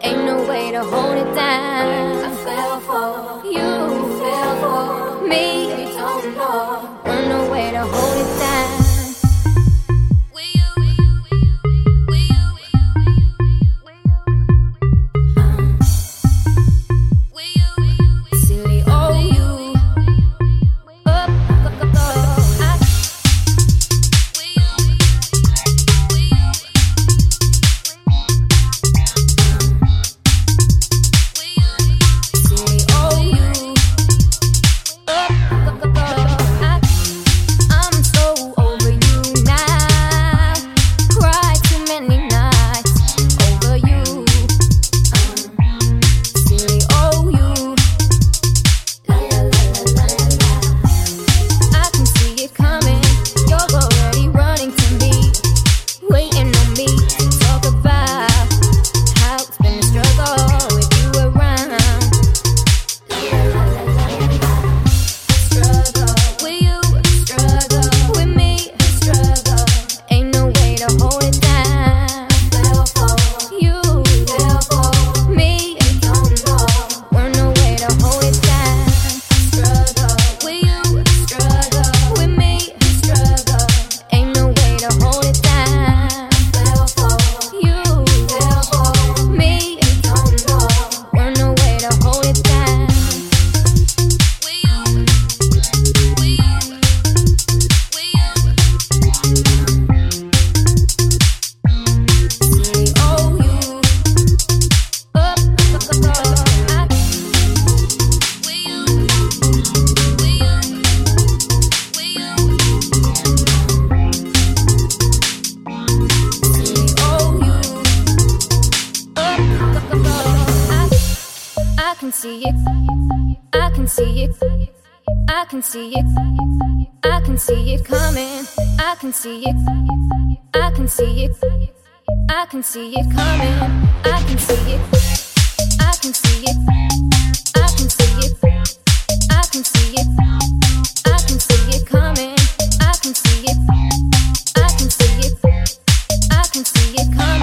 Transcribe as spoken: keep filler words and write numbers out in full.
Ain't no way to hold it down. I fell for You, you, fell for me, you don't know. ain't no way to hold it down. Silly, oh you, up, up, up, up. I Silly, oh you, up, up, up, up. I I'm so over you now. Cried too many nights over you. Silly, oh you. La la la la la la. I can see it coming. You're already running to me, waiting on me to talk about how it's been a struggle with you around. Struggle with you, struggle with me, struggle. Ain't no way to hold it down. Fell for You, fell for me, you don't know. weren't no way to hold it down. Struggle with you, struggle with me, struggle. Ain't no way to hold it down. Fell for You, fell for me, you don't know. weren't no way to hold it down. Silly, oh you, up, up, up, up. I Silly, oh you, up, up, up, up. I I can see it, I can see it, I can see it, I can see it coming. I can see it, I can see it, I can see it coming. I can see it, I can see it, I can see it, I can see it, I can see it coming. I can see it, I can see it, I can see it coming.